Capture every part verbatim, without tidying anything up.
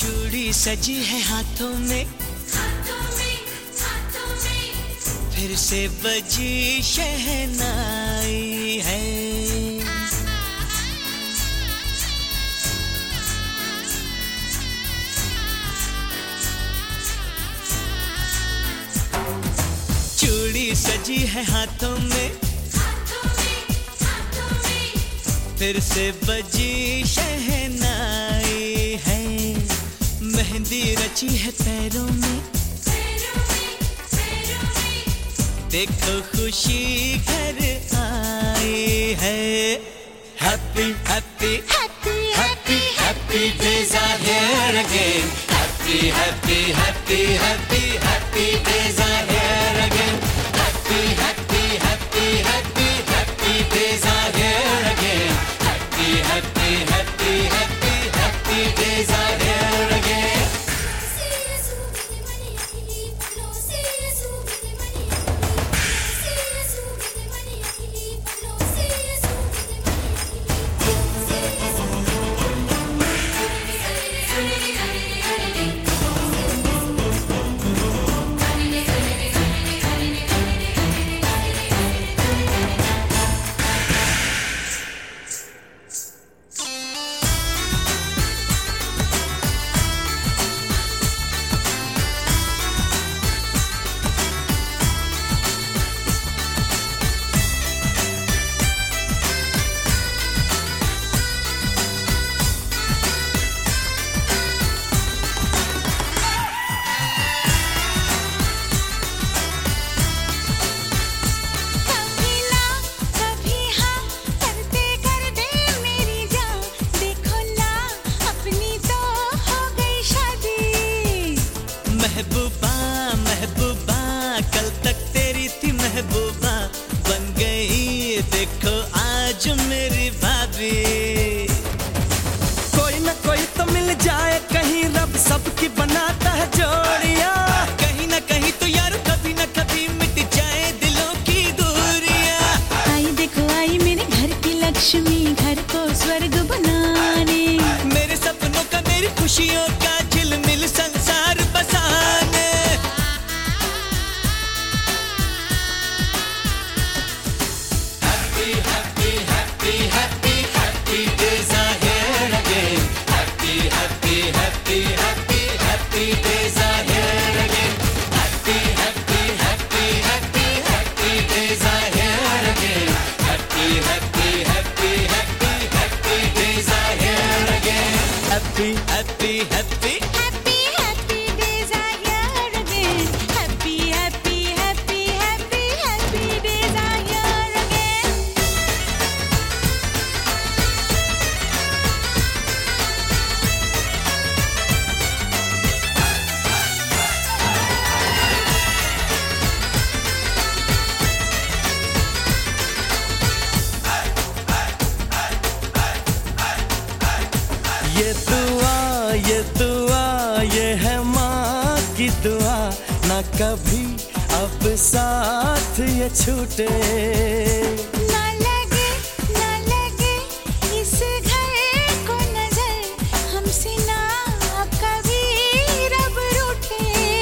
चूड़ी सजी है हाथों में, हाथों में, हाथों में। फिर से बजी शहनाई है। चूड़ी सजी है हाथों में, हाथों में, हाथों में। फिर से बजी शहनाई है। मेहंदी रची है पैरों में, पैरों में, पैरों में। देखो खुशी घर आई है। Happy happy Happy, happy happy days are here again. Happy happy happy happy happy days are here again. Happy happy happy happy happy days are here again. Happy happy happy happy happy days are here again. महबूबा महबूबा कल तक तेरी थी महबूबा, बन गई देखो आज मेरी भाभी। कोई ना कोई तो मिल जाए कहीं, रब सबकी बनाता है जोड़ियां। कहीं ना कहीं तो यार कभी ना कभी मिट जाए दिलों की दूरियां। आई देखो आई मेरे घर की लक्ष्मी, घर को स्वर्ग बनाने। मेरे सपनों का मेरी खुशियों का झिलमिल संसार बसाने। Happy, happy, happy, happy, happy days are here again. Happy, happy, happy, happy, happy days are here again. Happy, happy, happy, happy, happy days are here again. Happy, happy, happy, happy, happy days are here again. Happy, happy, happy. Happy, happy days are here again. Happy, happy, happy, happy, happy days are here again. ये दुआ ये दुआ ये है माँ की दुआ, ना कभी अब साथ ये छूटे। ना लगे ना लगे इस घर को नजर, हमसे ना कभी रब रूठे।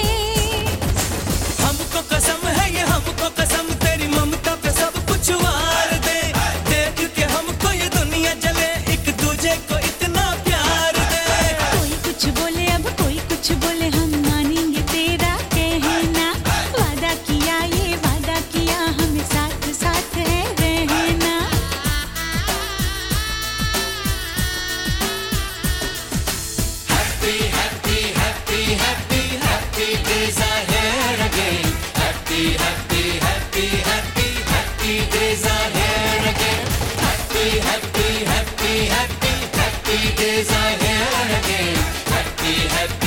हमको कसम है ये हमको कसम, तेरी ममता पे सब कुछ वार दे। देख के हमको ये दुनिया जले, एक दूजे को इतना प्यार दे। कोई कुछ बोले अब कोई कुछ बोले, हम मानेंगे तेरा कहना। वादा किया ये वादा किया, हमें साथ साथ है रहना। Happy, happy, happy, happy, happy days are here again. Happy, happy, happy, happy, happy days are here again. Happy, happy, happy, happy, happy days are here again. Happy, happy.